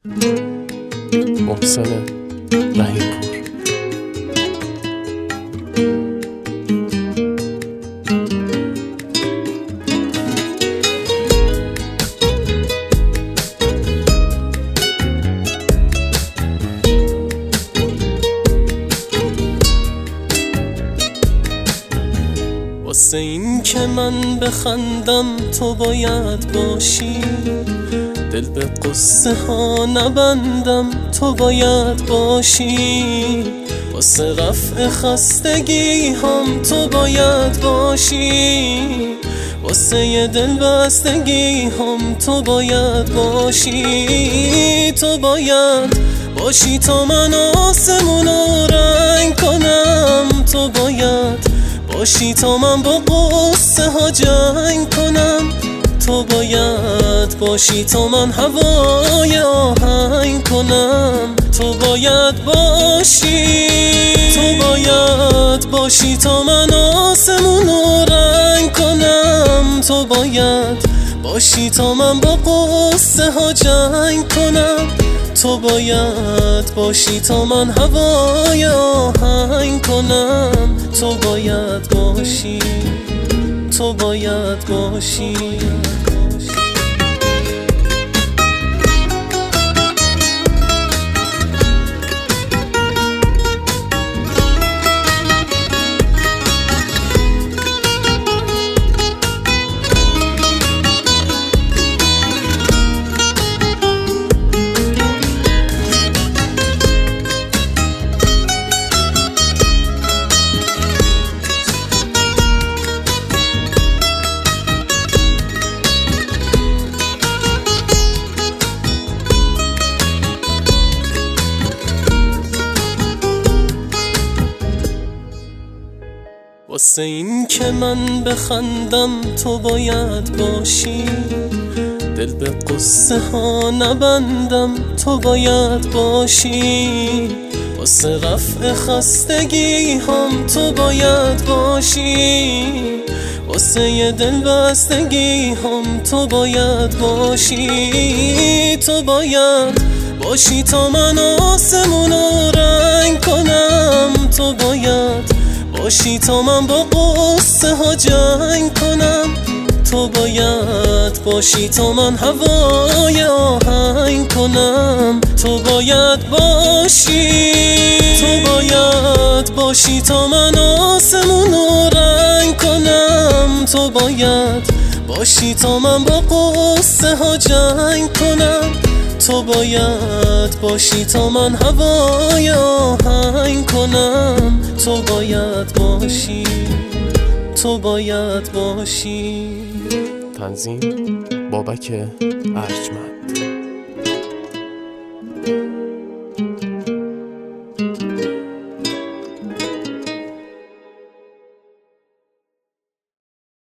محسن رحیم‌پور. واسه این که من بخندم تو باید باشی، دل به قصه ها نبندم تو باید باشی، واسه رفع خستگی هم تو باید باشی، واسه یه دل بستگی هم تو باید باشی. تو باید باشی تا من آسمونو رنگ کنم، تو باید باشی تا من با قصه ها جنگ کنم، تو باید باشی تا من هوای آهنگ کنم، تو باید باشی، تو باید باشی تا من آسمونو رنگ کنم، تو باید باشی تا من با قصه ها جنگ کنم، تو باید باشی تا من هوای آهنگ کنم، تو باید باشی، تو باید باشی. واسه این که من بخندم تو باید باشی، دل به قصه ها نبندم تو باید باشی، واسه رفع خستگی هم تو باید باشی، واسه یه دل بستگی هم تو باید باشی. تو باید باشی تا من آسمونو رنگ کنم، تو باید باشی تا من با قصه ها جنگ کنم، تو باید باشی تا من هوای آهنگ کنم، تو باید باشی، تو باید باشی تا من آسمونو رنگ کنم، تو باید باشی تا من با قصه ها جنگ کنم، تو باید باشی تا من هوای آهنگ کنم، تو باید باشی، تو باید باشی. تنظیم بابک ارجمند.